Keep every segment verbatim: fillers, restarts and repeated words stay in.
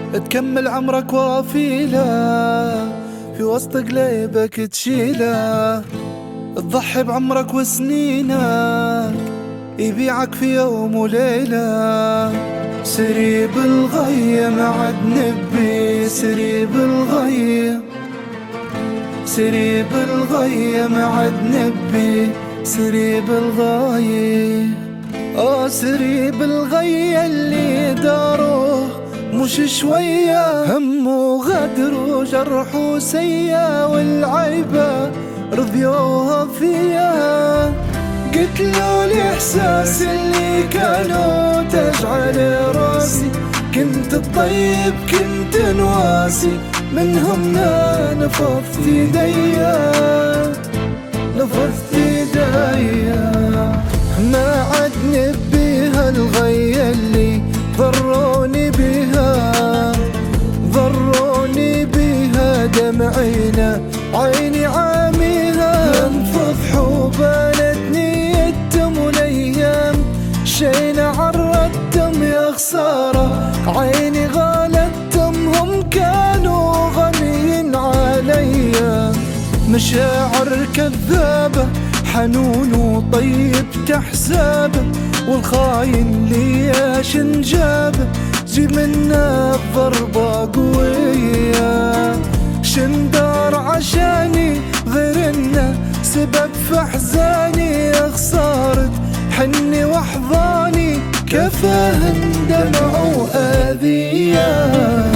تكمل عمرك وافيله، في وسط قليبك تشيله، تضحي بعمرك وسنينك، يبيعك في يوم وليلة. سريب الغي معد نبي، سريب الغي، سريب الغي معد نبي، سريب الغي. اه سريب الغي اللي داروه مش شوية، هم وغدر وجرح وسيا، والعيبة رضيوها فيا. قتلوا الإحساس اللي كانوا تجعل راسي، كنت الطيب كنت نواسي، منهم نفضت ايديا، نفضت ايديا. ما عد نبيها الغي اللي ضروني بها، ضروني بها دمعينا عيني عاميها. انفض حوبانتني الدم والايام، شينا عرضتم يا خسارة، عيني غالتهم هم كانوا غنيين عليا. مشاعر كذابة حنون وطيب تحسابه، والخاين لي شنجابه، جيب منا الضربة قوية. شندار عشاني غير انه سبب في احزاني، خسارة حني واحضاني كفاه دمع واذية.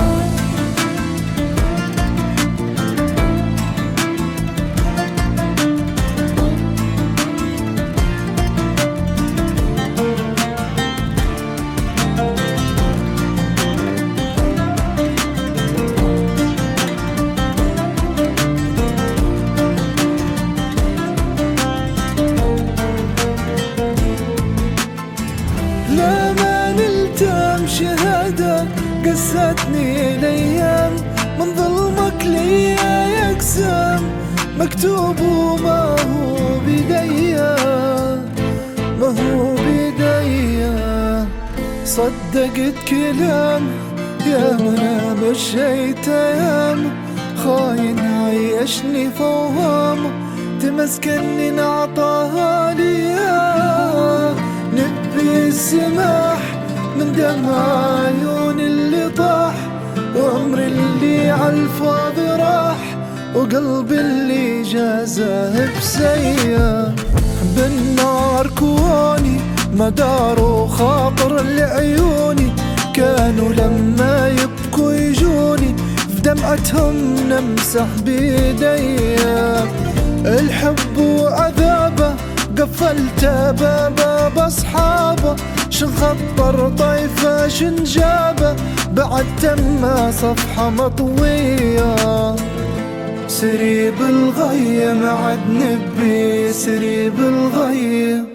لا ما نلتم شهادة قستني الأيام، من ظلمك لي يقسم مكتوب وما هو بيديا، ما هو بيديا. صدقت كلام يا وانا مشيت ايام، خاين عيشني فوام، تمسكني نعطاها ليا. نبي السماح من دمع عيون اللي طاح، وعمري اللي عالفاضي راح، وقلبي اللي جازه بسيا. بالنار كواني مدار خاطر لعيوني، كانوا لما يبكوا يجوني، في دمعتهم نمسح بيديا. الحب وعذابه قفلت بابا باصحابه، شنخطر طيفه شنجابه، بعد تم صفحه مطويه. سريب الغي معد نبي، سريب الغي.